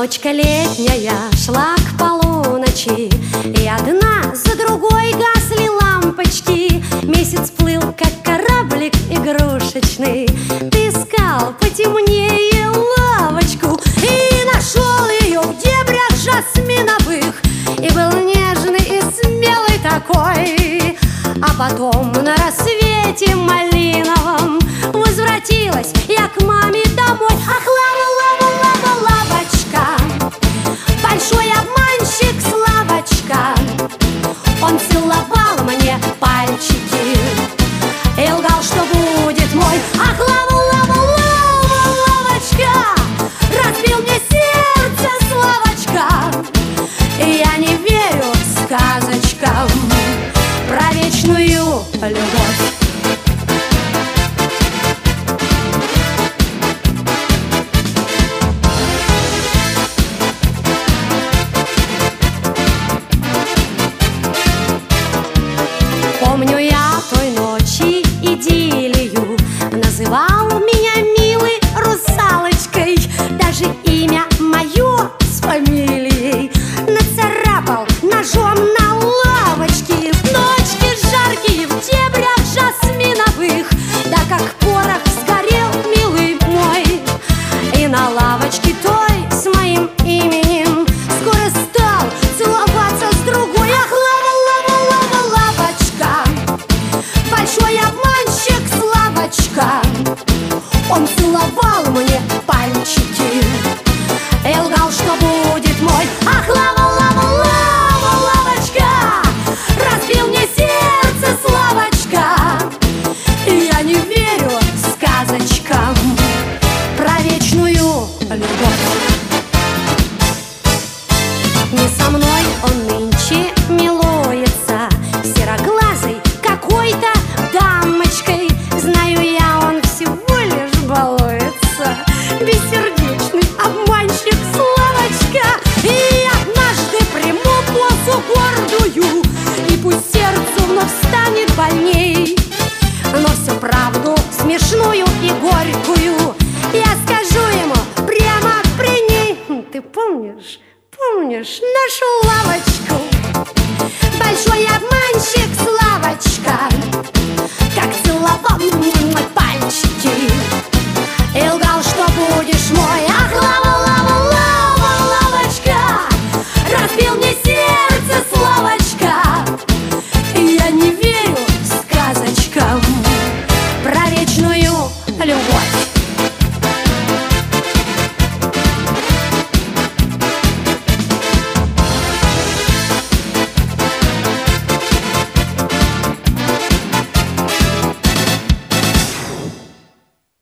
Ночка летняя шла к полуночи, и одна за другой гасли лампочки. Месяц плыл, как кораблик игрушечный. Ты искал потемнее лавочку и нашел ее в дебрях жасминовых. И был нежный и смелый такой. А потом на рассвете малиновом возвратилась я к маме домой. Ах, лава-лава-лава-лавочка, большой обманщик Славочка. Он целовал мне пальчики и лгал, что будет мой. Ах, лава-лава-лава-лавочка, разбил мне сердце Славочка. И я не верю сказочкам про вечную любовь. Помню я той ночи идиллию, называл меня милой русалочкой. Даже имя мое с фамилией нацарапал ножом на лавочке. Ночки жаркие в дебрях жасминовых, да как порох сгорел, милый мой. И на лавочке той с моим именем скоро стал целоваться с другой. Ах, лава-лава-лава-лавочка, большой обманщик Славочка. Он целовал мне пальчики и лгал, что будет мой. Ах, лава-лава-лава-лавочка, разбил мне сердце Славочка. И я не верю сказочкам про вечную любовь. Не со мной он нынче милуется, сероглазый какой-то дамочкой. Знаю я, он всего лишь балуется, бессердечный обманщик Славочка. И однажды приму позу гордую, и пусть сердцу вновь станет больней, но всю правду смешную и горькую я скажу ему прямо при ней. Ты помнишь нашу лавочку? Большой обманщик Славочка, как целовал мой пальчики.